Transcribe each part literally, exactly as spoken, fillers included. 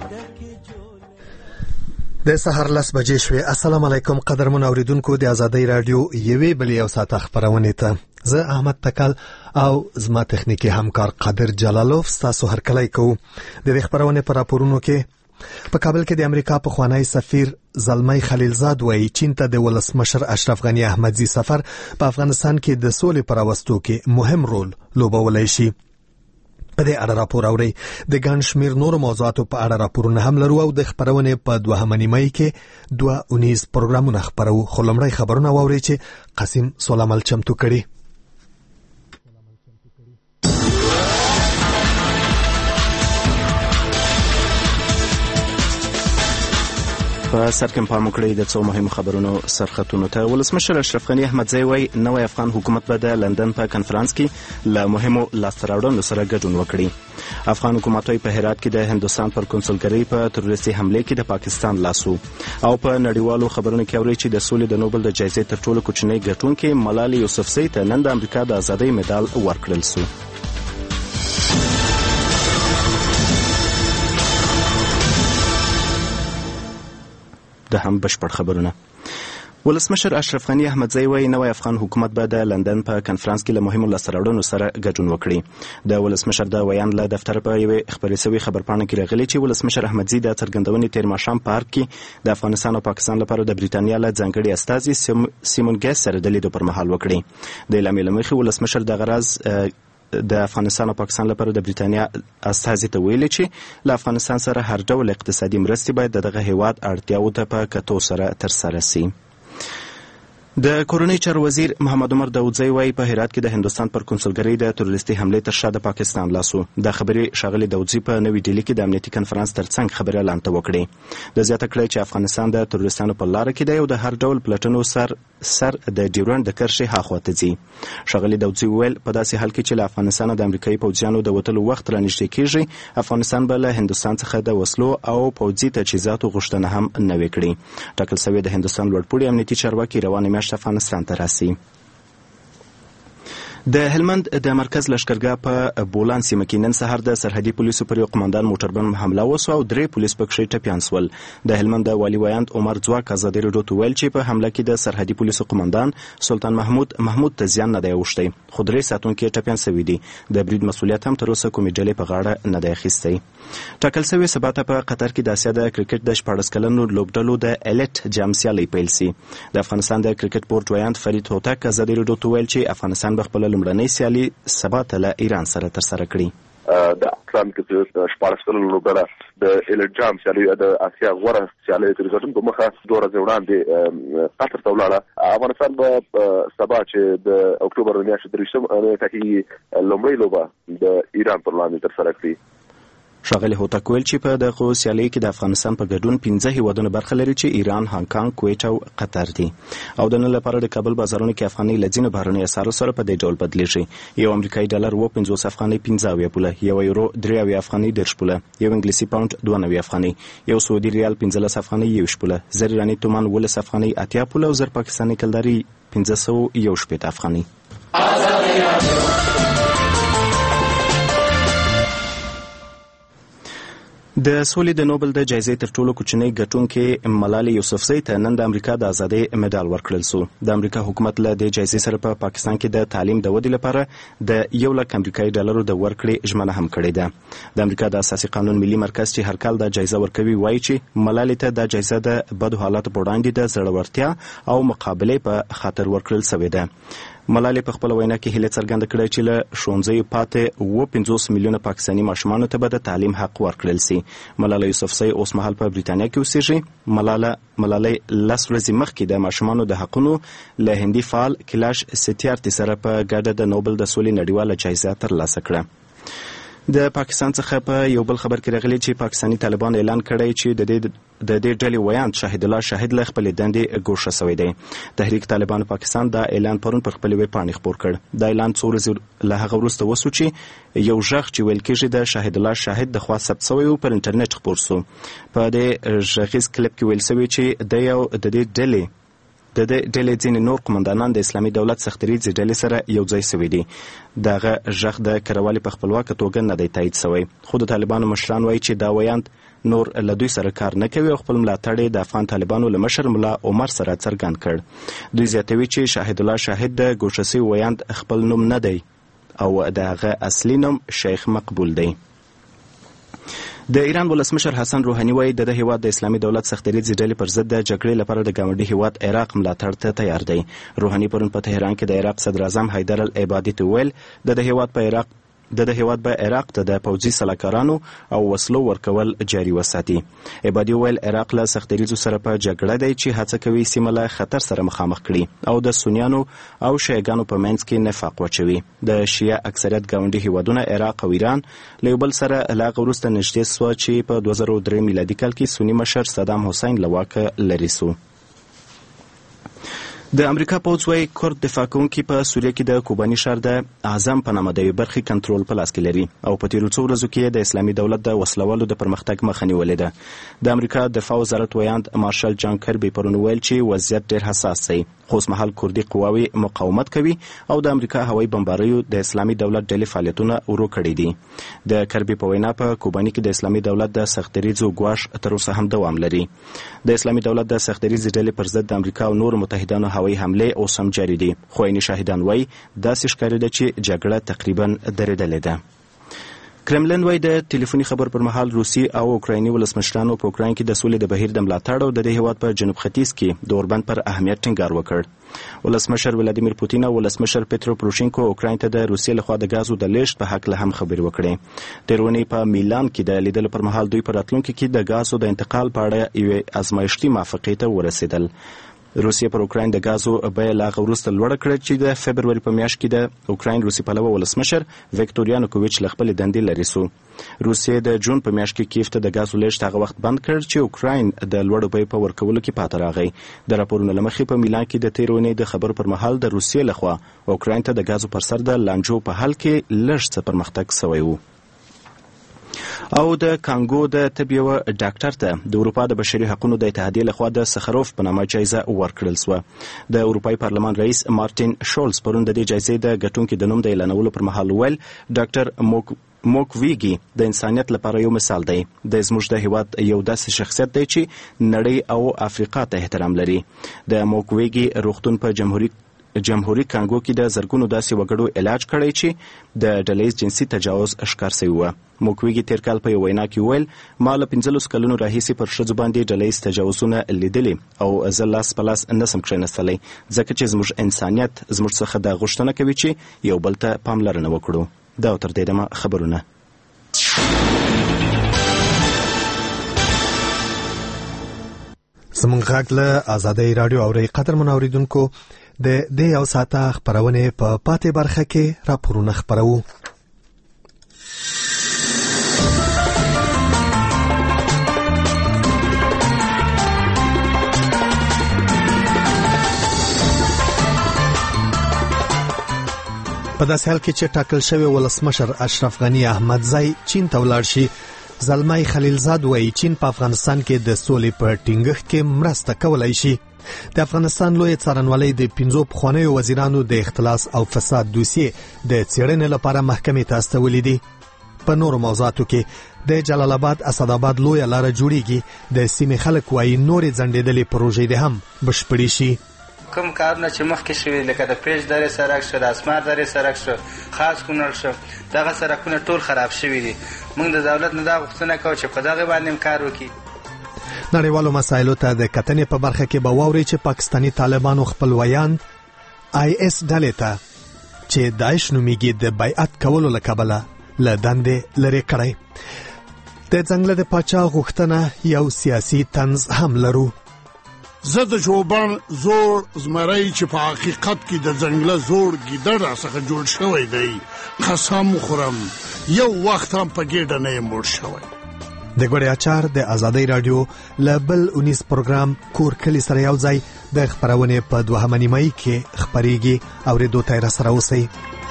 د سحر لس بجې شوې. السلام علیکم قدرمن اوریدونکو د ازادۍ رادیو یوې بلې او ساعت خبرونه ته زه احمد تکل او زما تخنیکی همکار قادر جلالوف تاسو هرکلی کوو. د خبرونه پر راپورونو کې په کابل کې د امریکا په خوانی سفیر زلمی خلیلزاد وایي چین ته د ولسمشر اشرف غنی احمدزي سفر په افغانستان کې د سولې پر واستو کې مهم رول لوبولای شي. په دې اړه راپور اوري د ګڼ شمېر نورو موضوعاتو په اړه راپورونه هم لرو او د خبرونه په دوهمه نیمه کې دوه اونیز پروګرامونه خبرو. خو لومړی خبرونه واوري چې قاسم سولامل چمتو کړي. په سر کې پام وکړئ د څو مهمو خبرونو سرخطونو ته. ولسمشر اشرف غنی احمدزي وایي نوی افغان حکومت به د لندن په کنفرانس کې له مهمو لاسته راوړنو سره ګډون وکړي. افغان حکومت وايي په هرات کې د هندوستان پر کنسولګرۍ په تروریستي حمله کې د پاکستان لاسو. او په نړیوالو خبرونو کې اوري چې د سولې د نوبل د جایزې تر ټولو کوچنۍ ګټونکې ملالۍ یوسفزۍ ته نن د امریکا د ازادۍ مډال ورکړل شو. د هم بشپړ خبرونه. ولسمشر اشرف غنی احمدزي وایي نوی افغان حکومت به د لندن په کنفرانس کې له مهمو لاسته راوړنو سره ګډون وکړي. د ولسمشر د ویان له دفتر په یوې خبري شوې خبرپاڼه کې راغلي چې ولسمشر احمدزي د څرګندونې تیر ماښام پارک کې د افغانستان او پاکستان لپاره د بریتانیا له ځانګړي استازي سیمون ګیس سره د لیدو پر مهال وکړي. د اعلامیې له مخې ولسمشر د غرض د افغانستان او پاکستان لپاره د بریتانیا استازي ته ویلي چې له افغانستان سره هر ډول اقتصادي مرستې باید دغه هیواد اړتیاو ته په کتو سره ترسره شي. د کورنۍ چارو وزیر محمد عمر داودزی وایي په هرات کې د هندوستان پر کنسولګرۍ د تروریستي حملې تر شا د پاکستان لاسو. د خبرې ښاغلي داودزی په نوې ډیلي کې د امنیتي کنفرانس ترڅنګ خبرې اعلان ته وکړې. د زیاته کړی چې افغانستان د تروریستانو په لاره کې دی او د هر ډول پلټنو سر سر د ډیورنډ د کرښې هاخوا ته ځي. ښاغلي داودزی وویل په داسې حال کې چې له افغانستان د امریکایي پوځیانو د وتلو وخت رانږدې کېږي افغانستان به له هندوستان څخه د وسلو او پوځي تجهیزاتو غوښتنه هم نوې کړي. ټاکل شوې د هندوستان لوړپوړي امنیتي چارواکي روانه میاشت افغانستان ته راسي. د هلمند د مرکز لشکرګاه په بولان سیمه کې نن سهار د سرحدي پولیسو پر یو قماندان موټر بم حمله وسوه او درې پولیس پکښې ټپیان شول. د هلمند د والي ویاند عمر ځواک ازادي راډیو ته ویل چې په حمله کې د سرحدي پولیسو قماندان سلطان محمود محمود ته زیان نه دی اوښتی خو درې ساتونکي ټپیان شوي دي. د برید مسؤلیت هم تر اوسه کومې ډلې په غاړه نه دی اخیستی. ټاکل شوې سباته په قطر کې د اسیا د کرکټ د شپاړس کلنو لوبډلو د الیټ جام سیالۍ پیل سي. د افغانستان د کرکټ بورډ ویاند فرید هوتک ازادي راډیو ته ویل چې افغانستان به خپله لومړنۍ سیالي سبا ته له ایران سره ترسره کړي. د افغان کې شپاړس کلنو لوبډله د الیټ جام سیالۍ د اسیا غوره سیالۍ د ګټونکو مخه دوه ورځې وړاندې قطر ته ولاړه. افغانستان به سبا چې د اکتوبر د میاشتې درویشتمه نیټه کې لومړۍ لوبه د ایران پر وړاندې ترسره کړي. ښاغلي هوتک ویل چې په دغه سیالۍ کې د افغانستان په ګډون پنځه هیوادونه برخه لري چې ایران، هانګ کانګ، کویټ او قطر دي. او د نن لپاره د کابل بازارونو کې افغانۍ له ځینو بهرنیو اسعارو سره په دې ډول بدلیږي. یو امریکایي ډالر اوه پنځوس افغانۍ پنځه اویا پوله، یو یورو درې اویا افغانۍ دېرش پوله، یو انګلیسي پاونډ دوه نوي افغانۍ، یو سعودي ریال پنځلس افغانۍ یوویشت پوله، زر ایراني تومان اوولس افغانۍ اتیا پوله او زر پاکستاني کلداري پنځه سوه یو شپېته افغانۍ. د سولې د نوبل د جایزې تر ټولو کوچنۍ ګټونکې ملالۍ یوسفزۍ ته نن د امریکا د ازادۍ مډال ورکړل شو. د امریکا حکومت له دې جایزې سره په پاکستان کې د تعلیم د ودې لپاره د یو لک امریکایي ډالرو د ورکړې ژمنه هم کړې ده. د امریکا د اساسي قانون ملي مرکز چې هر کال دا جایزه ورکوي وایي چې ملالۍ ته دا جایزه د بدو حالاتو په وړاندې د زړورتیا او مقابلې په خاطر ورکړل شوې ده. ملالۍ په خپل وینا کې هیله څرګنده کړې چې له ښوونځیو پاتې اوه پنځوس میلیونه پاکستاني ماشومانو ته به د تعلیم حق ورکړل شي. ملالۍ یوسفزۍ اوس مهال په بریتانیا کې اوسېږي. ملاله ملالۍ لس ورځې مخکې د ماشومانو د حقونو له هندي فعال کلاش ستیارتي سره په ګډه د نوبل د سولې نړیواله جایزه ترلاسه کړه. د پاکستان څخه په یو بل خبر کې راغلی چې پاکستاني طالبان اعلان کړی چې د دې د دې ډلې ویاند شاهد الله شاهد له خپلې دندې ګوښه شوی دی. تحریک طالبان پاکستان دا اعلان پرون پر خپلې ویبپاڼې خپور کړ. دا اعلان څو ورځې له هغه وروسته وسو چې یو غږ چې ویل کېږي د شاهد الله شاهد د خوا ثبت شوی و پر انټرنیټ خپور سو. په دې غږیز کلیپ کې ویل شوی چې د یو د دې ډلې د دې ډلې ځینې نور قمندانان د اسلامي دولت سختریزې ډلې سره یو ځای شوي دي. دغه غږ د کروالي په خپلواکه توګه نه دی تایید شوی خو د طالبانو مشران وایي چې دا ویاند نور له دوی سره کار نه کوي او خپل ملاتړ د افغان طالبانو له مشر ملا عمر سره څرګند کړ. دوی زیاتوي چې شاهد الله شاهد د ګوښه سوي ویاند خپل نوم نه دی او د هغه اصلي نوم شیخ مقبول دی. د ایران ولسمشر حسن روحاني وایي د هیواد د اسلامي دولت سختدریځ ډلې پر ضد د جګړې لپاره د ګاونډي هیواد عراق ملاتړ ته تیار دی. روحاني پرون په تهران کې د عراق صدر اعظم حیدر العبادي ته ویل د هیواد په عراق د د هیواد په عراق ته د پوځي سلاکارانو او وسلو ورکول جاري وساتي. عبادي ویل عراق له سختدریځو سره په جګړه دی چې هڅه کوي سیمه له خطر سره مخامخ کړي او د سنیانو او شیعګانو په منځ کې نفاق واچوي. د شیعه اکثریت ګاونډي هیوادونه عراق او ایران له یو بل سره له هغه وروسته نږدې سوه چې په دوه زره درې میلادي کال کې سني مشر صدام حسین له واکه لرې سو. د امریکا پوځ وايي کورد دفاع کوونکي په سوریه کې د کوباني ښار د اعظم په نامه د یوې برخې کنټرول په لاس کې لري او په تیرو څو ورځو کې د اسلامي دولت د وسلوالو د پرمختګ مخه نیولې ده. د امریکا دفاع وزارت ویاند مارشال جان کربي پرون ویل چې وضعیت ډېر حساس دی خو اوسمهال کوردي قواوې مقاومت کوي او د امریکا هوایي بمباریو د اسلامي دولت ډلې فعالیتونه ورو کړي دي. د کربي په وینا په کوباني کې د اسلامي دولت د سختدریځو ګواښ تر اوسه هم دوام لري. د اسلامي دولت د سختدریځ ډلې پر ضد د امریکا او نورو متحدانو هوایي حملې اوس هم جاري دي خو عیني شاهدان وایي داسې ښکارېده چې جګړه تقریبا درېدلې ده. کرملن وايي د ټلیفوني خبر پر مهال روسي او اوکرایني ولسمشرانو په اوکراین کې د سولې د بهیر د ملاتړ او د دې هیواد په جنوب ختیځ کې د اوربند پر اهمیت ټینګار وکړ. ولسمشر ولادیمیر پوتین او ولسمشر پترو پروشینکو اوکراین ته د روسیې لخوا د غازو د لیږد په حق له هم خبرې وکړې. تېر اونۍ په میلان کې د لیدلو پر مهال دوی په راتلونکي کې د غازو د انتقال په اړه یوې ازمایښتي موافقې ته ورسېدل. روسیې پر اوکراین د غازو بیه لا وروسته لوړه کړه چې د فبروري په میاشت کې د اوکراین روسي پلوه ولسمشر ویکتور یانوکوویچ له خپلې دندې لرې سو. روسیې د جون په میاشت کې کیف ته د غازو لیږد هغه وخت بند کړ چې اوکراین د لوړو بیو په ورکولو کې پاتې راغی. د راپورونو له مخې په میلان کې د تېرې اونۍ د خبرو پر مهال د روسیې لخوا اوکراین ته د غازو پر سر د لانجو په حل کې لږ څه پرمختګ سوی و. او د کانګو د طب یو ډاکټر ته د اروپا د بشري حقوقو د اتحادیې لخوا د سخروف په نامه جایزه ورکړل سوه. د اروپایي پارلمان رئیس مارټین شولز پرون د دې جایزې د ګټونکي د نوم د اعلانولو پر مهال ویل ډاکټر موک موکویګي د انسانیت لپاره یو مثال دی. د زموږ د هیواد یو داسې شخصیت دی چې نړۍ او افریقا ته احترام لري. د موکویګي روغتون په جمهوریت جمهوریت کانګو کې د زرګونو داسې وګړو علاج کړی چې د ډلهییز جنسي تجاوز ښکار سوی و. موکویګي تېر کال په یو وینا کې ویل ما له پنځلس کلونو راهیسې پر ښځو باندې ډلهییز تجاوزونه لیدلي او زه لاس په لاس نسم کښېنستلی ځکه چې زموږ انسانیت زموږ څخه دا غوښتنه کوي چې یو بل ته پاملرنه وکړو. دا تر دې دمه خبرونه. زمونږ غږ له آزادۍ راډیو اورئ. قدرمن اوریدونکو د دې یو ساعته خبرونه په پاتې برخه کې راپورونه خبرو. په داسې حال کې چې ټاکل شوی ولسمشر اشرف غنی احمدزی چین ته ولاړ شي، زلمای خلیلزاد وایي چین په افغانستان کې د سولې په ټینګښت کې مرسته کولای شي. د افغانستان لوی څارنوالۍ د پنځو پخوانیو وزیرانو د اختلاس او فساد دوسیې د څېړنې لپاره محکمې ته استولې دي. په نورو موضوعاتو کې د جلال آباد اسداباد لویه لاره جوړیږي. د سیمې خلک وایي نورې ځنډېدلې پروژې دې هم بشپړې شي. کوم کارونه چې مخکې شوي لکه د پیج درې سړک شو، د اسمار درې سړک شو، خاص کونړ شو، دغه سړکونه ټول خراب شوي دي. موږ د دولت نه دا غوښتنه کوو چې په دغه باندې کار وکړي. نړیوالو مسایلو ته د کتنې په برخه کې به واوري چې پاکستاني طالبانو خپل ویاند آی اس ډلې ته چې داعش نومیږي د بیعت کولو له کبله له دندې لرې کړی. د ځنګله د پاچا غوښتنه یو سیاسي طنز هم لرو. زه د چوبان زوړ زمری چې په حقیقت کې د ځنګله زوړ ګیدړ راڅخه جوړ شوی دی، قسم خورم یو وخت هم په ګېډه نه یم موړ شوی. د ګوړې اچار د آزادۍ راډیو له بل اونیس پروګرام کور کلي سره یو ځای د خپرونې په دوهمه نیمایي کې خپرېږي. اورېدو ته یې راسره اوسئ.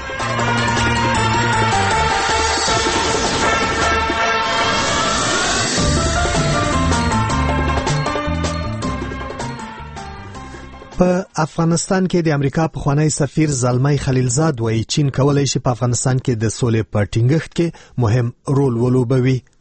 په افغانستان کې د امریکا پخوانی سفیر زلمای خلیلزاد وایي چین کولای شي په افغانستان کې د سولې په ټینګښت کې مهم رول ولوبوي.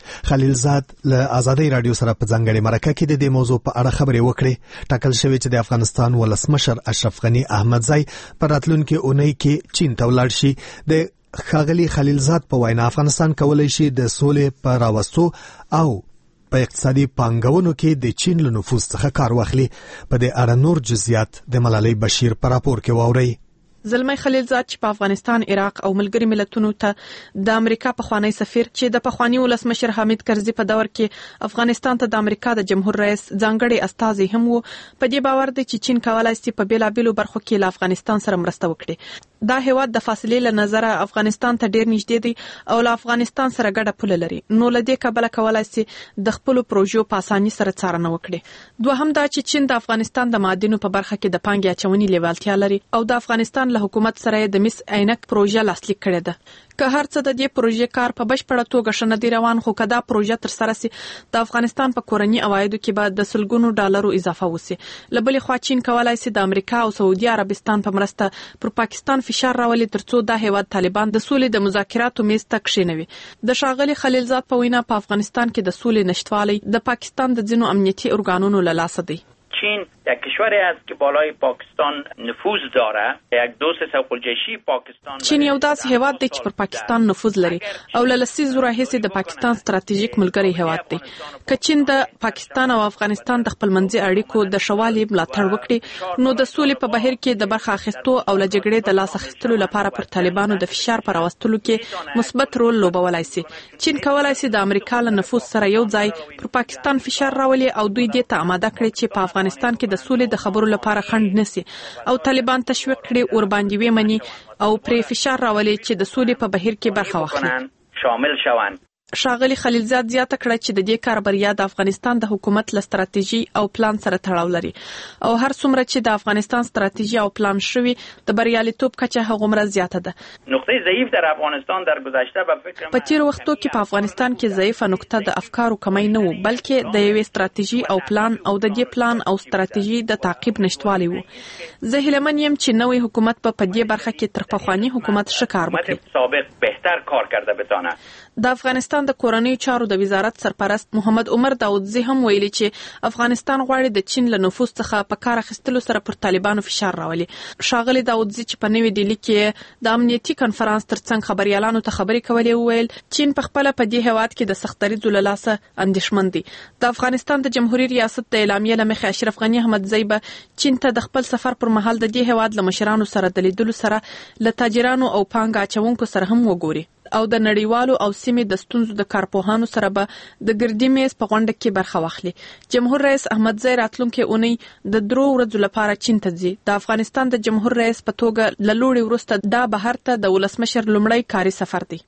خلیلزاد له آزادۍ رادیو سره په ځانګړي مرکه کې د دې موضوع په اړه خبرې وکړې. ټاکل شوی چې د افغانستان ولسمشر اشرف غنی احمدزی په راتلونکي اونۍ کې چین ته ولاړ شي. د ښاغلي خلیلزاد په وینا افغانستان کولی شي د سولې په راوستو او په اقتصادي پانګونو کې د چین له نفوذ څخه کار واخلي. په دې اړه نور جزئیات د ملالۍ بشیر په راپور کې واورئ. زلمی خلیلزاد چې په افغانستان، عراق او ملګری ملتونو ته د امریکا پخوانی سفیر چې د پخوانی ولسمشر حامد کرزي په دور کې افغانستان ته د امریکا د جمهور رئیس ځانګړي استازي هم وو، په دې باور دی چې چین کولای شي په بیلابیلو برخو کې له افغانستان سره مرسته وکړي. دا هیواد د فاصلې له نظره افغانستان ته ډیر نږدې دی او له افغانستان سره ګډه پوله لري، نو له دې کبله کولای شي د خپل پروژو په اسانۍ سره څارنه وکړي. دوهم دا چې چین د افغانستان د معادنو په برخه کې د پانګې اچونې لیوالتیا لري او د افغانستان له حکومت سره د مس عینک پروژه لاسلیک کړې ده. که هر څه د دې پروژې کار په بشپړه توګه شنه دی روان، خو کدا پروژه تر سره سي د افغانستان په کورنی عوایدو کې به د سلګونو ډالرو اضافه وسی. لبلې خوا چین کولای شي د امریکا او سعودي عربستان په مرسته پر پاکستان فشار راولي ترڅو د هیواد طالبان د سولې د مذاکراتو میز ته کښینوي. د ښاغلي خلیلزاد په وینا په افغانستان کې د سولې نشټوالی د پاکستان د ځینو امنیتي ارګانونو له لاسه دی. چین یک کشوری است که بالای پاکستان نفوذ داره. یک دوست سوقلجشی پاکستان چین یو داسې هیواد دی چې پر پاکستان نفوذ لري او له لسیزو راهیسې د پاکستان ستراتیژیک ملګری هیواد دی. که چین د پاکستان او افغانستان د خپلمنځي اړیکو د شوالي ملاتړ وکړي نو د سولې په بهیر کې د برخه اخیستو او له جګړې د لاس اخیستلو لپاره پر طالبانو د فشار پر راوستلو کې مثبت رول لوبولای شي. چین کولای شي د امریکا له نفوذ سره یو ځای پر پاکستان فشار راولي او دوی دې ته آماده کړي چې په افغانستان کې د سولې د خبرو لپاره خنډ نسی او طالبان تشویق کړي ور باندې ومني او پرې فشار راولي چې د سولې په بهیر کې برخه واخلي شامل شوند. ښاغلي خلیلزاد زیاته کړه چې د دې کار بریا د افغانستان د حکومت له ستراتیژي او پلان سره تړاو لري او هر څومره چې د افغانستان ستراتیژي او پلان شوی د بریالیتوب کچه هغومره زیاته ده. نقطه ضعیف در افغانستان در گذشته به فکر په تیر وختو کې په افغانستان کې ضعیفه نقطه د افکارو کمی نه وو، بلکې د یوې ستراتیژي او پلان او د دې پلان او ستراتیژي د تعقیب نشټوالی وو. زه هیلهمن یم چې نوې حکومت په دې برخه کې تر پخوانی حکومت ښه کار وکړي. سابق بهتر کار کرده بتونه. د افغانستان د کورنیو چارو د وزارت سرپرست محمد عمر داودزی هم ویلي چې افغانستان غواړي د چین له نفوذ څخه په کار اخیستلو سره پر طالبانو فشار راولي. ښاغلي داودزی چې په نوې ډیلي کې د امنیتي کنفرانس ترڅنګ خبريالانو ته خبرې کولې ویل چین په خپل په دې هیواد کې د سختري ذل لاسه اندیشمن دي. د افغانستان د جمهوریت ریاست د اعلامیې لمخې اشرف غنی احمدزی به چین ته د خپل سفر پر مهال د دې هیواد له مشرانو سره د لیدلو سره له تاجرانو او پانګه اچونکو سره هم وګوري او د نړیوالو او سیمې د ستونزو د کارپوهانو سره به د ګردی میز په غونډه کې برخه واخلي. جمهور رئیس احمدزی راتلونکي اونۍ د درو ورځو لپاره چین ته ځي. د افغانستان د جمهور رئیس په توګه له لوړې وروسته دا بهر ته د ولسمشر لومړی کاري سفر دی.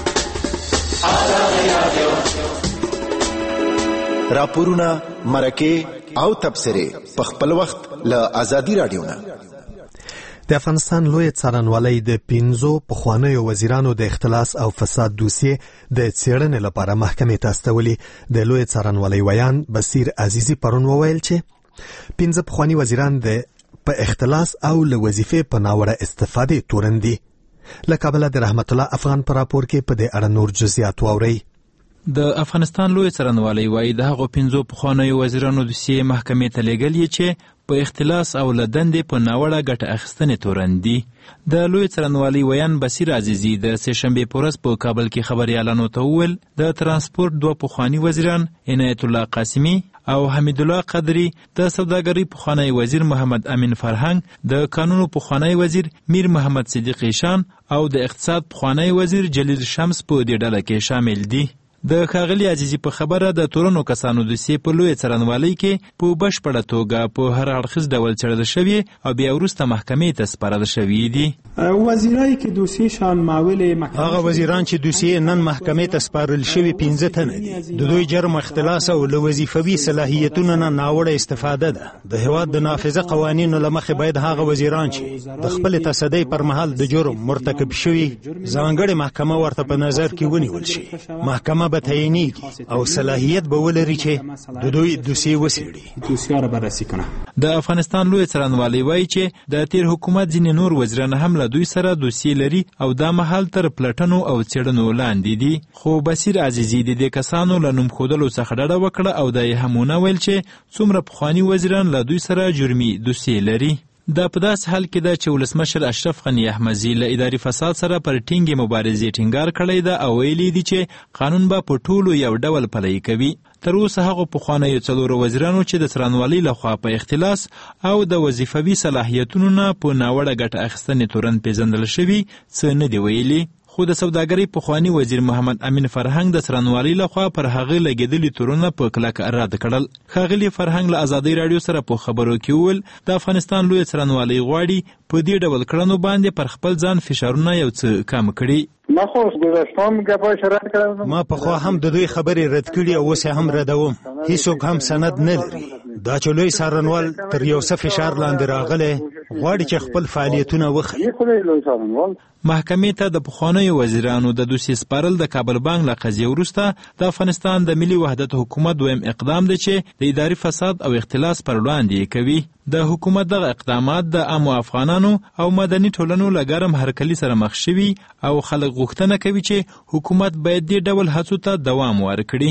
راپورونه، مرکه او تبصره په خپل وخت له آزادي رادیو نه. د افغانستان لوی څارنوالۍ د پنځو پخوانیو وزیرانو د اختلاس او فساد دوسیې د څېړنې لپاره محکمې ته استولي. د لوی څارنوالۍ ویان بصیر عزیزی پرون وویل چې پنځه پخوانی وزیران د په اختلاس او له وظیفې په ناوړه استفادې تورن دي. له کابله د رحمت الله افغان په راپور کې په دې اړه نور جزئیات واورئ. د افغانستان لوی څارنوالۍ وایي د هغو پنځو پخوانیو وزیرانو دوسیې محکمې ته لیږل یې چې په اختلاس او لدندې په ناوړه ګټه اخیستنې تورن دي. د لوی څارنوالۍ ویان بصیر عزیزی د سهشنبې په ورځ په کابل کې خبریالانو ته وویل د ترانسپورت دوه پخواني وزیران عنایت الله قاسمي او حمید الله قدري، د سوداګرۍ پخوانی وزیر محمد امین فرهنګ، د قانونو پخوانی وزیر میر محمد صدیق ایشان او د اقتصاد پخوانی وزیر جلیل شمس په دې ډله کې شامل دي. د ښاغلي عزیزي په خبره د تورنو کسانو دوسیې په لوی څارنوالۍ کې په بشپړه توګه په هر اړخیز ډول څېړل شوي او بیا وروسته محکمې ته سپارل شوي دي. وزیرای که دوسیشان معول هغه وزیران چې دوسیې نن محکمې ته سپارل شوي پنځه تنه دي. د دوی جرم اختلاس او له وظیفوي صلاحیتونو نه ناوړه استفاده ده. د هیواد د نافذه قوانینو له مخې باید هغه وزیران چې د خپل تصدۍ پر مهال د جرم مرتکب شوي ځانګړې محکمه ورته په نظر کې ونیول شي. محکمه محکمه به تعینېږي او صلاحیت به ولري چې د دوی دوسیې وڅېړي. د افغانستان لوی څارنوالۍ وایي چې د تیر حکومت ځینې نور وزیران هم له دوی سره دوسیې لري او دا مهال تر پلټنو او څېړنو لاندې دي. خو بصیر عزیزي د دې کسانو له نوم ښودلو څخه ډډه وکړه او دا یې هم ونه ویل چې څومره پخواني وزیران له دوی سره جرمي دوسیې لري. دا په داسې حال کې ده چې ولسمشر اشرف غني احمدزي له اداري فساد سره پر ټینګې مبارزې ټینګار کړی ده او ویلي دي چې قانون به په ټولو یو ډول پلی کوي. تر اوسه هغو پخوانیو څلورو وزیرانو چې د څارنوالۍ لخوا په اختلاس او د وظیفوي صلاحیتونو نه په ناوړه ګټه اخیستنې تورن پیژندل شوي څه نه دي ویلي. خو د سوداګرۍ پخواني وزیر محمد امین فرهنګ د څارنوالۍ لخوا پر هغه لګېدلي تورونه په کلکه رد کړل. ښاغلي فرهنګ له ازادۍ راډیو سره په خبرو کې وویل د افغانستان لویه څارنوالۍ غواړي په دې ډول کړنو باندې پر خپل ځان فشارونه یو څه کم کړي. ما خو گذاشتم گپایش رد کردم. ما په خوا هم د دوی خبرې رد کړي او اوس هم ردوم. هیڅوک هم سند نه لري. دا چې لوی څارنوال تر یو څه فشار لاندې راغلی غواړي چې خپل فعالیتونه وښیي. محکمې ته د پخوانیو وزیرانو د دوسیې سپارل د کابل بانک له قضیې وروسته د افغانستان د ملي وحدت حکومت دویم اقدام دی چې د اداري فساد او اختلاس پر وړاندې کوي. د حکومت دغه اقدامات د عامو افغانانو او مدني ټولنو له ګرم هرکلي سره مخ شوي او خلک غوښتنه کوي چې حکومت باید دې ډول هڅو ته دوام ورکړي.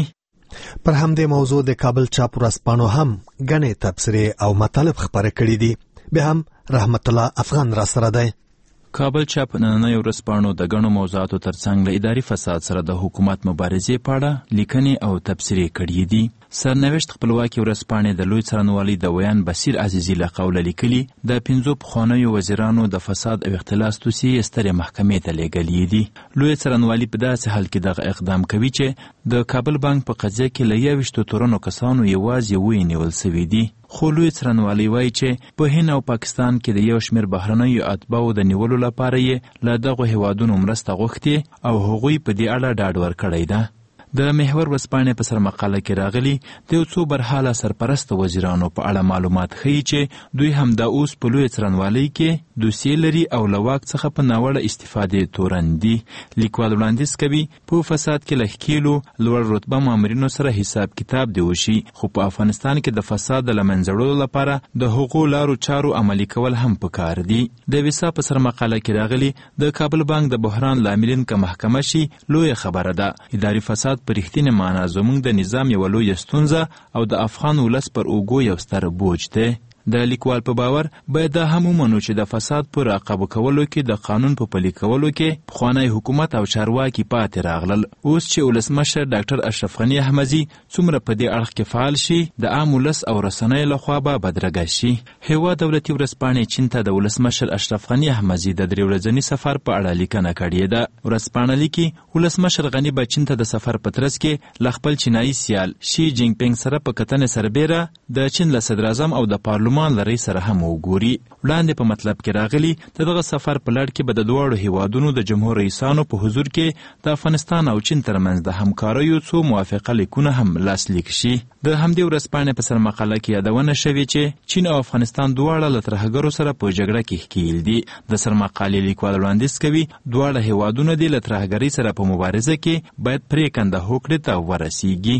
پر همدې موضوع د کابل چاپ ورځپاڼو هم ګڼې تبصرې او مطالب خپاره کړي دي. بیا هم رحمت الله افغان را سره دی. کابل چاپ نننیو ورځپاڼو د ګڼو موضوعاتو ترڅنګ له اداري فساد سره د حکومت مبارزې په اړه لیکنې او تبصرې کړي دي. سرنوشت خپلواکي ورځپاڼې د لوی څارنوالۍ د ویان بصیر عزیزي له قوله لیکلي د پنځو پخوانیو وزیرانو د فساد او اختلاس دوسیې سترې محکمې ته لیږلي دي. لوی څارنوالي په داسې حال کې دغه اقدام کوي چې د کابل بانک په قضیه کې له یویشتو تورنو کسانو یوازې اووه نیول سوي دي. خو لوی څارنوالۍ وایي چې په هند او پاکستان کې د یو شمېر بهرنیو اتباعو د نیولو لپاره یې له دغو هیوادونو مرسته غوښتې او هغوی په دې اړه ډاډ ورکړی ده. د محور ورځپاڼې په سرمقاله کې راغلي د یو څو برحاله سرپرسته وزیرانو په اړه معلومات ښیي چې دوی هم د اوس په لویه څارنوالۍ کې دوسیې لري او له واک څخه په ناوړه استفادې تورن دي. لیکوال وړاندیز کوي په فساد کې له ښکیلو لوړ رتبه مامورینو سره حساب کتاب دی وشي، خو په افغانستان کې د فساد د له منځه وړلو لپاره د هغو لارو چارو عملي کول هم پکار دي. د ویسا په سرمقاله کې راغلي د کابل بانک د بحران لاملین که محکمه شي لویه خبره ده. اداري فساد په رښتینې معنا زموږ د نظام یوه لویه ستونزه او د افغان ولس پر اوږو یو ستر بوج دی. د لیکوال په باور باید دا هم ومنو چې د فساد په راقبو کولو کې د قانون په پلي کولو کې پخوانی حکومت او چارواکي پاتې راغلل. اوس چې ولسمشر ډاکټر اشرف غني احمدزي څومره په دې اړخ کې فعال شي د عام ولس او رسنیو لخوا به بدرګه شي. هیواد دولتي ورځپاڼې چین ته د ولسمشر اشرف غني احمدزي د درې ورځني سفر په اړه لیکنه کړې ده. ورځپاڼه لیکي ولسمشر غني به چین ته د سفر په ترڅ کې له خپل چینایي سیال شي جینګ پینګ سره په کتنې سربیره د چین له صدراعظم او د پارلمان لري سره هم وګوري. وړاندې په مطلب کې راغلي د دغه سفر په لړ کې به د دواړو هیوادونو د جمهور رئیسانو په حضور کې د افغانستان او چین ترمنځ د همکاریو څو موافقه لیکونه هم لاسلیک شي. د همدې ورځپاڼې په سرمقاله کې یادونه شوې چې چین او افغانستان دواړه له ترهګرو سره په جګړه کې ښکیل دي. د سرمقالې لیکوال وړاندیز کوي دواړه هیوادونه دې له ترهګرۍ سره په مبارزه کې باید پرېکنده هوکړې ته ورسیږي.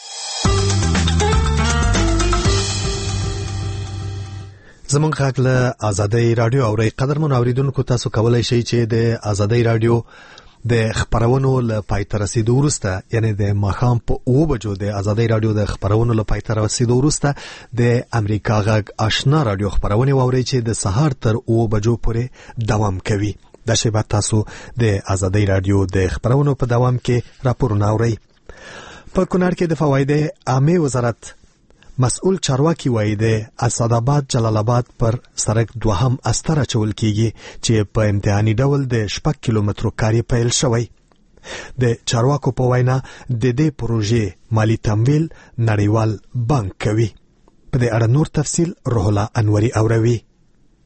زمونږ غږ له ازادۍ راډیو اورئ. قدرمن اوریدونکو تاسو کولای شئ چې د ازادۍ راډیو د خبرونو له پای ته رسیدو وروسته یعنی د ماښام په اوه بجو د ازادۍ راډیو د خبرونو له پای ته رسیدو وروسته د امریکا غږ آشنا راډیو خبرونه واورئ چې د سهار تر اوه بجو پورې دوام کوي. دا شی تاسو د ازادۍ راډیو د خبرونو په دوام کې راپورونه اورئ. په کونړ کې د فواید عامه وزارت مسؤل چارواکي وایي د اسداباد جلال آباد پر سړک دوهم استر چول کیږي چې په امتحاني ډول د شپږ کیلومترو کاري پیل شوی. د چارواکو په وینا د دې پروژې مالی تمویل نړیوال بانک کوي. په دې اړه نور تفصیل روح الله انوري اوروي.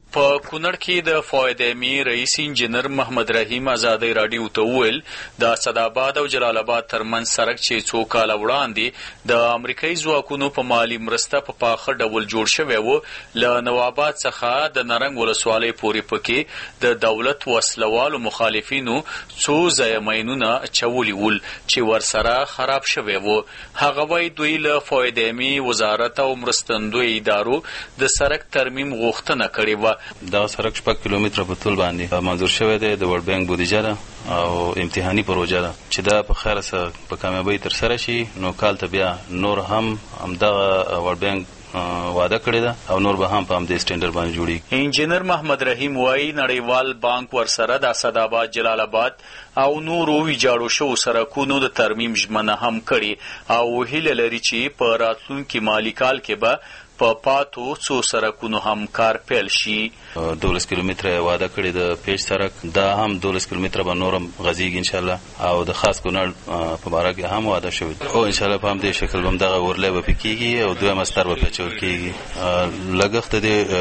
په کونړ کې د فایدامي رئیس انجنیر محمد رحیم آزادۍ راډیو ته وویل د اسداباد او جلال آباد ترمنځ سړک چې څو کاله وړاندې د امریکایي ځواکونو په مالي مرسته په پاخه ډول جوړ شوی و له نواباد څخه د نرنګ ولسوالۍ پورې پکې د دولت وسلوالو مخالفینو څو ځایه ماینونه اچولي ول چې ورسره خراب شوی و. هغه وایي دوی له فایدامي وزارت او مرستندوی ادارو د سړک ترمیم غوښتنه کړې وه. دا سړک شپږ کیلومتره په طول باندې منظور شوی دی. د ورلد بانک بودیجه ده او امتحاني پروژه ده چې دا په خیر سره په کامیابی تر سره شي نو کال ته بیا نور هم همدغه ورلد بانک وعده کړی ده او نور به هم په همدې سټینډرډ باندې جوړیږي. انجنیر محمد رحیم وایي نړیوال بانک ورسره د اسداباد جلال آباد او نورو ویجاړو شوو سړکونو د ترمیم ژمنه هم کړې او هیله لري چې په راتلونکي مالي کال کې به په پاتو څو سړکونو هم کار پیل شي. دولس کیلومتره وعده کړی د پیج سړک، دا هم دولس کیلومتره به نورم غځیږي انشاءالله او د خاص کونړ په باره کې هم وعده شوی او انشاءالله په همدې شکل به همدغه ورلی به پې کېږي او دویم استر به پېچول کېږي. لګښت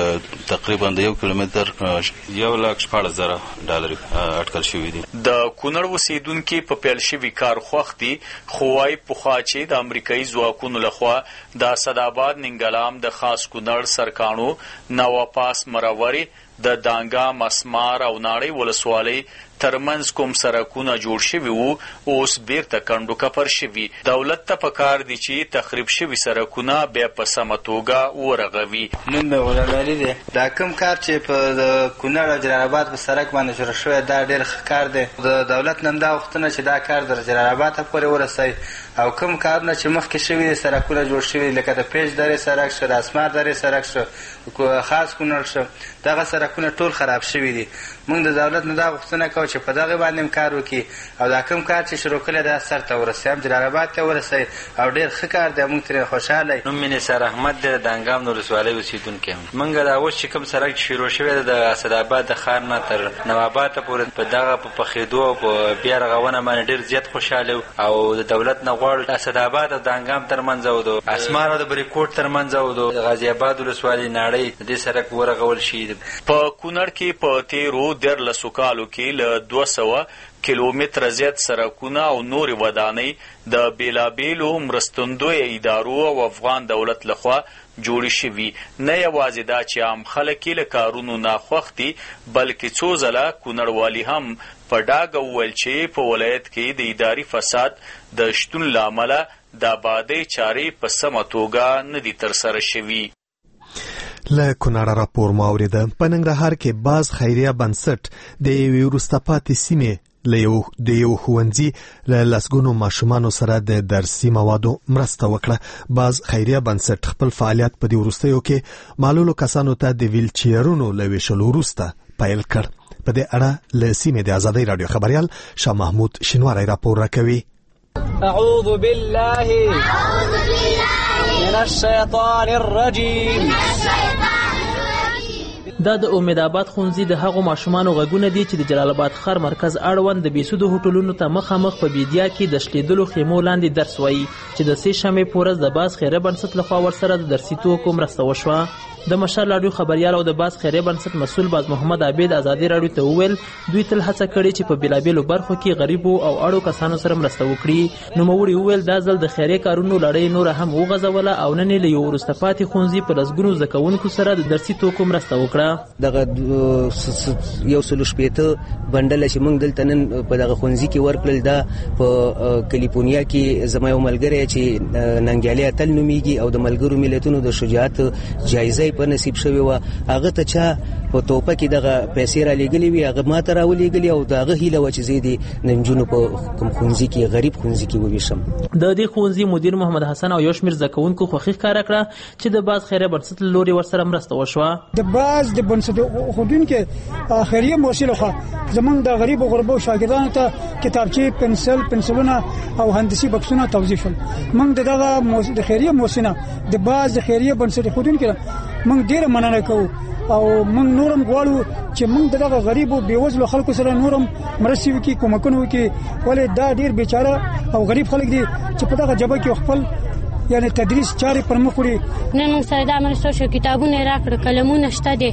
د تقریبا د یو کیلومتر یو لک شپاړس زره ډالر اټکل شوي دي. د کونړ اوسېدونکي په پیل شوي کار خوښ دي خو وایي پخوا چې د امریکایي ځواکونو لخوا د اسداباد ننګلام د خاص کونړ سرکاڼو نواپاس مروري د دانګا مسمار او ناړۍ ولسوالۍ ترمنځ کوم سړکونه جوړ شوي وو اوس بیرته کنډو کپر شوي. دولت ته پکار دي چې تخریب شوي سړکونه بیا په سمه توګه ورغوي. نوم مې غلام علي دی. دا کوم کار چې په کونړ او جلال آباد په سړک باندې جوړ شوی دا ډېر ښه کار دی. د دولت نه دا غوښتنه چې دا کار د جلال آباد ته پورې ورسوي او کوم کارونه چې مخکې شوي دي سړکونه جوړ شوي لکه د پیج درې سړک شو، د اسمار درې سړک شو، خاص کونړ شو، دغه سړکونه ټول خراب شوي دي. موږ د دولت نه دا غوښتنه کوو چې په دغه باندې کار وکړي او دا کوم کار چې شروع کړی دا سر ته ورسوي هم جلال آباد ته ورسوي او ډېر ښه کار دی. موږ ترې خوشحاله یو. نوم مې نثار احمد دی، د دانګام د ولسوالۍ اوسېدونکی یم. موږ دا اوس چې کوم سړک شروع شوی دی د اسداباد د ښار نه تر نواباد ته پورې په دغه په پخېدو او په بیا رغونه باندې ډېر زیات خوشحاله یو او د دولت نه غواړو اسداباد او دانګام ترمنځ او د اسمار او د بریکوټ ترمنځ او د غازي آباد ولسوالۍ ناړۍ د دې سړک ورغول شي. په کونړ کې په تیرو دیارلسو کالو کې له دوه سوه کیلومتره زیات سړکونه او نورې ودانۍ د بېلابېلو مرستندوی ادارو او افغان دولت لخوا جوړې شوي. نه یوازې دا چې عام خلک یې له کارونو ناخوښ دي بلکې څو ځله کونړوالي هم په ډاګه وویل چې په ولایت کې د اداري فساد د شتون له امله د آبادۍ چارې په سمه توګه نه دي ترسره شوي. له کونړه راپور مو اورېده. په ننګرهار کې باز خیریه بنسټ د یوې وروسته پاتې سیمې د یو ښوونځي له لسګونو ماشومانو سره د درسي موادو مرسته وکړه. باز خیریه بنسټ خپل فعالیت په دې وروستیو کې معلولو کسانو ته د ویلچیرونو له ویشلو وروسته پیل کړ. په دې اړه له سیمې د ازادۍ راډیو خبریال شاه محمود شینواری راپور راکوي. اعوذ بالله من الشیطان الرجیم. دا د امید آباد ښوونځي د هغو ماشومانو غږونه دي چې د جلال آباد ښار مرکز اړوند د بېسودو هوټلونو ته مخامخ په بیدیا کې د شلېدلو خیمو لاندې درس وایي چې د سې شنبې په ورځ د باز خیریه بنسټ لخوا ورسره د درسي توکو مرسته وشوه. د مشال راډیو خبریال او د باز خیریه بنسټ مسؤل باز محمد عبید ازادي راډیو ته وویل دوی تل هڅه کړې چې په بېلابېلو برخو کې غریبو او اړو کسانو سره مرسته وکړي. نوموړي وویل دا ځل د خیریه کارونو لړۍ نوره هم وغځوله او نن یې له یو وروسته پاتې ښوونځي په لسګونو زده کوونکو سره د درسي توکو مرسته وکړه. دغه یو سلو شپېته بنډله چې موږ دلته نن په دغه ښوونځي کې ورکړل دا په کلیفورنیا کې زما یو ملګری چې ننګیالي اتل نومیږي او د ملګرو ملتونو د شجاعت جایزه په نصیب شوی و. هغه ته چا په توپه کې دغه پیسې را لېږلې وي هغه ما ته راولېږلې او د هغه هیله وه چې زه دې د نجونو په کوم ښوونځي کې غریب ښوونځي کې وویشم. د دې ښوونځي مدیر محمد حسن او یو شمېر زده کوونکو خوښي ښکاره کړه چې د باز خیریه بنسټ له لورې ورسره مرسته وشوه. د باز د بنسټ ښوونکي خیریه موسسې لخوا زموږ د غریبو غربو شاګردانو ته کتابچې پنسل پنسلونه او هندسي بکسونه توزیع شول. موږ دغه د خیریه موسسه د باز د خیریه بنسټ ښوونکي موږ ډېره مننه کوو او موږ نورم غواړو چې موږ دغه غریبو بېوزلو خلکو سره نورم مرستې وکړي کومکونه وکړي ولې دا ډېر بیچاره او غریب خلک دي چې په دغه جبهه کې خپل یعنی تدریس چارې پر مخ وړي. نن موږ سره دا مرسته شو کتابونه راکړه قلمونه شته دي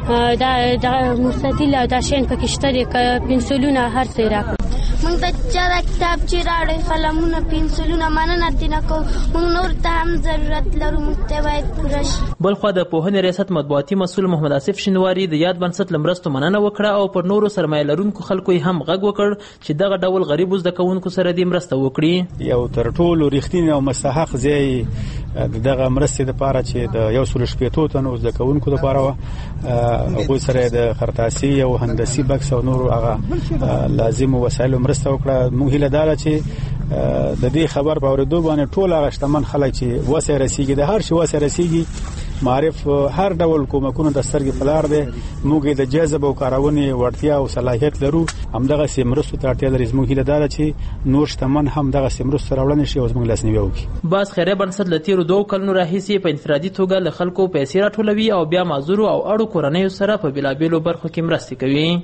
دا د مستطیل او دا شین پکې شته دي پنسلونه هر څه راکړه. موږ د چا د کتاب چې راوړی قلمونه پنسلونه مننه ترې کوو. موږ نور ته هم ضرورت لرو، موږ ته باید پوره شي. بلخوا د پوهنې ریاست مطبوعاتي مسؤل محمد آصف شینواري د یاد بنسټ له مرستو مننه وکړه او پر نورو سرمایه لرونکو خلکو یې هم غږ وکړ چې دغه ډول غریبو زده کوونکو سره دې مرسته وکړي. یو تر ټولو رښتینی او مستحق ځای دغه مرستې دپاره چې د یو سلو شپېتو تنو زده کوونکو دپاره وه. هغوی سره د خرطاسي او هندسي بکس او نورو هغه لازمو وسایلو مرسته وکړه. موږ هیله دا ده چې د دې خبر په اورېدو باندې ټول هغه شتمن خلک چې وسه رسیږي د هر شي وسه رسیږي معرف هر ډول کومکونه د سترګې په لار دی. موږ د جذب او کارونې وړتیا او صلاحیت لرو، همدغه سیمرستو ته اړتیا لري. زموږ هیله دا ده چې نور شتمن هم دغه سیمرستو راوړنې شي او زموږ لاسنیوی وکړي. باز خیریه بنسټ له تیرو دوو کلونو راهیسې په انفرادي توګه له خلکو پیسې راټولوي او بیا معذورو او اړو کورنیو سره په بېلابېلو برخو کې مرستې کوي.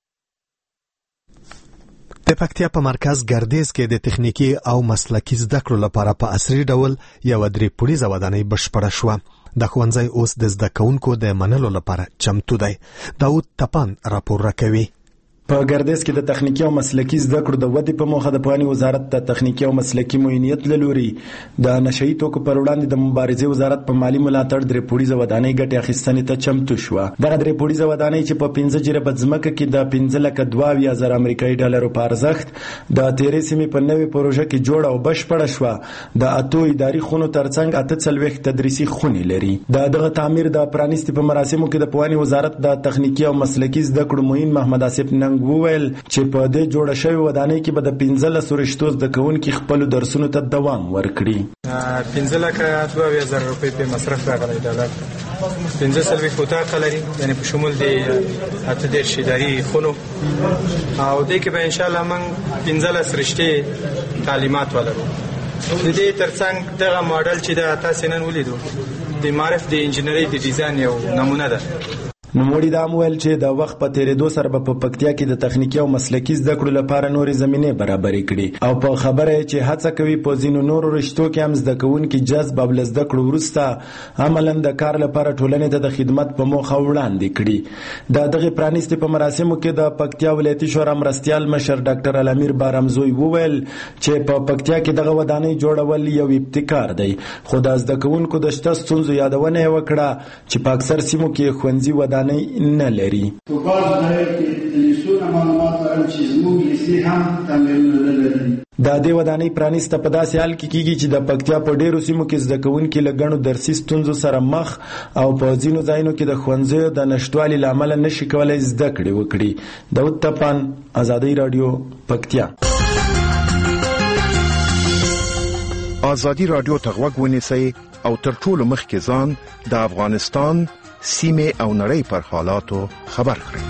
د پکتیا په مرکز ګردیز کې د تخنیکی او مسلکی زده کړو لپاره په عصري ډول یو درې پوړیزه ودانۍ بشپړه شوه. د ښوونځي اوس د زده کوونکو د منلو لپاره چمتو دی. داود تپان راپور راکوي. په ګردیز کې د تخنیکی او مسلکی زده کړو د ودې په موخه د پوهنې وزارت د تخنیکی او مسلکی معینیت له لوري د نشئی توکو پر وړاندې د مبارزې وزارت په مالی ملاتړ درې پوړیزه ودانۍ ګټې اخیستنې ته چمتو شوه. دغه درې پوړیزه ودانۍ چې په پنځه جریبه ځمکه کې د پنځه لکه دوه اویا زره امریکایي ډالرو په ارزښت د تیرې سیمې په نوې پروژه کې جوړه او بشپړه شوه. د اتو اداري خونو ترڅنګ اته څلوېښت تدریسي خونې لري. د دغه تعمیر د پرانیستي په مراسمو کې د پوهنې وزارت د تخنیکی او مسلکی زده کړو معین محمد آصف ننګ وویل چې په دې جوړه شوې ودانۍ کې به د پنځلسو رشتو زده کوونکي خپلو درسونو ته دوام ورکړي. پنځه لکه دوه اویا زره روپۍ په مصرف راغلی ډالر. پنځه څلوېښت اتاقه لري، یعنې په شمول د اته دېرش اداري خونو، او دې کې به انشاءالله موږ پنځلس رشتې تعلیمات ولرو. د دې ترڅنګ دغه ماډل چې د تاسې نن ولیدو د معرف د انجینرۍ د ډیزاین یو نمونه ده. نوموړي دا هم ویل چې د وخت په تیریدو سره به په پکتیا کې د تخنیکی او مسلکی زده کړو لپاره نورې زمینې برابرې کړي، او په خبره یې چې هڅه کوي په ځینو نورو رشتو کې هم زده کوونکي جذب او له زده کړو وروسته عملاً د کار لپاره ټولنې ته د خدمت په موخه وړاندې کړي. د دغه پرانیستي په مراسمو کې د پکتیا ولایتي شورا مرستیال مشر ډاکټر الامیر بارمزوی وویل چې په پکتیا کې دغه ودانۍ جوړول یو ابتکار دی، خو د زده کوونکو د شته ستونزو یادونه یې وکړه چې په اکثر سیمو کې ښوونځي ودانۍ نه لري. په بعض ځایو کې د لیسونه معلومات لرم چې زموږ لیسې هم تعمیرونه نه لري. د دې ودانۍ پرانیسته په داسې حال کې کیږي چې د پکتیا په ډیرو سیمو کې زده کوونکي له ګڼو درسي ستونزو سره مخ او په ځینو ځایونو کې د ښوونځیو د نشتوالي له امله نشي کولی زده کړې وکړي. داود تپان، ازادي راډیو، پکتیا. ازادي راډیو ته غوږ ونیسئ او تر ټولو مخکې ځان د افغانستان سیمه او نړۍ پر حالاتو خبر کړئ.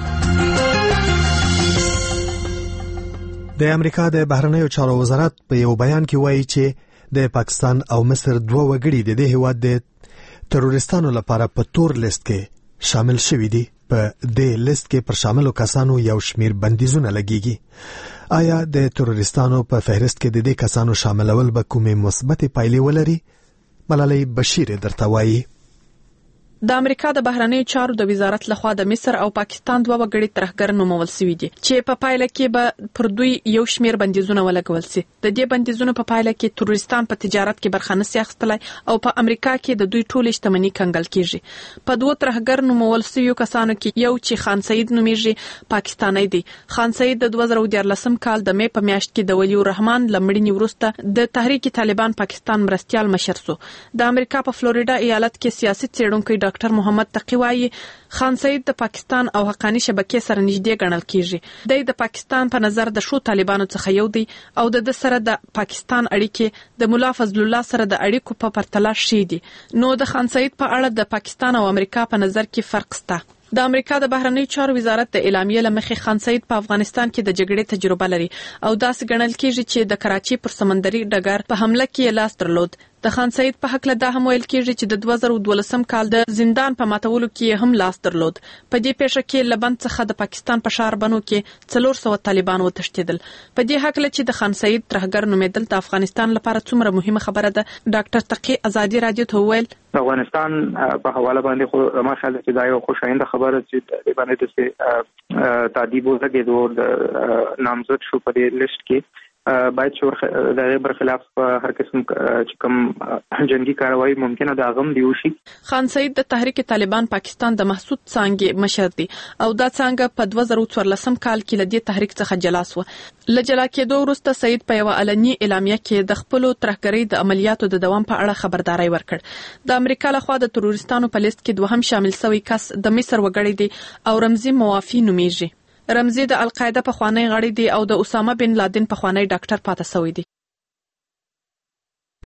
د امریکا د بهرنیو چارو وزارت په یو بیان کې وایي چې د پاکستان او مصر دوه وګړي د دې هیواد د تروریستانو لپاره په تور لیست کې شامل شوي دي. په دې لیست کې پر شاملو کسانو یو شمیر بندیزونه لګیږي. آیا د تروریستانو په فهرست کې د دې کسانو شاملول به کومې مثبتې پایلې ولري؟ ملالۍ بشیر درته وایي. د امریکا د بهرنیو چارو د وزارت لخوا د مصر او پاکستان دوه وګړي ترهګر نومول شوي دي چې په پایله کې به پر دوی یو شمیر بندیزونه ولګول شي. د دې بندیزونو په پایله کې تروریستان په تجارت کې برخه نه سي اخیستلای او په امریکا کې د دوی ټول شتمنۍ کنګل کیږي. په دوه ترهګر نومول شویو کسانو کې یو چې خان سعید نومیږي پاکستانی دی. خان سعید د دوه زره دیارلسم کال د مې په میاشت کې د ولی الرحمن لمړنی وروسته د تحریک طالبان پاکستان مرستیال مشر سو. د امریکا په فلوریډا ایالت کې سیاسي څېړونکي ډاکټر محمد تقی وایي خان سعید د پاکستان او حقانی شبکې سره نږدې ګڼل کیږي. د د پاکستان په نظر د شو طالبانو څخه یو دی او د سره د پاکستان اړیکې د مولا فضل الله سره د اړیکو په پرتله شي دي. نو د خان سعید په اړه د پاکستان او امریکا په نظر کې فرق شته. د امریکا د بهرنیو چارو وزارت د اعلامیې لمخې خان سعید په افغانستان کې د جګړې تجربه لري او داسې ګڼل کیږي چې د کراچي پر سمندري ډګر په حمله کې لاس درلود. د خان سعید په حق له دا هم ویل کېږي چې د دوه زره دولسم کال د زندان په ماتولو کې هم لاس درلود. په دې پیښه کې لبند څخه د پاکستان په شهر بنو کې څلور سوه طالبان وتښتېدل. په دې حق له چې د خان سعید ترهګر نومېدل د افغانستان لپاره څومره مهمه خبره ده، ډاکټر تقی ازادي رادیو ته وویل د افغانستان په حواله باندې خو ما خیال چې دا یو خوشاینده خبره چې د باندې د تعذيب ولګېدو د نامزد شو په دې لیست کې باید شور د غیر خلاف هر قسم چې کوم جنگي کاروایی ممکنه د غم دی وشي. خان سعید د تحریک طالبان پاکستان د محسود څانګې مشر دی او دا څانګه په دوه زره څوارلسم کال کې لدی تحریک څخه جلا شو. لجلا کېدو وروسته سعید په یو علني اعلامیه کې د خپل ترهګرۍ د عملیاتو د دوام په اړه خبرداري ورکړ. د امریکا لخوا د تروریستانو په لیست کې دوهم شامل شوی کس د مصر وګړی دی او رمزي موافي نومیږي. رمزي د القاعده په خوانی غړی دی او د اسامه بن لادن په خوانی ډاکټر پاتې شوی دی.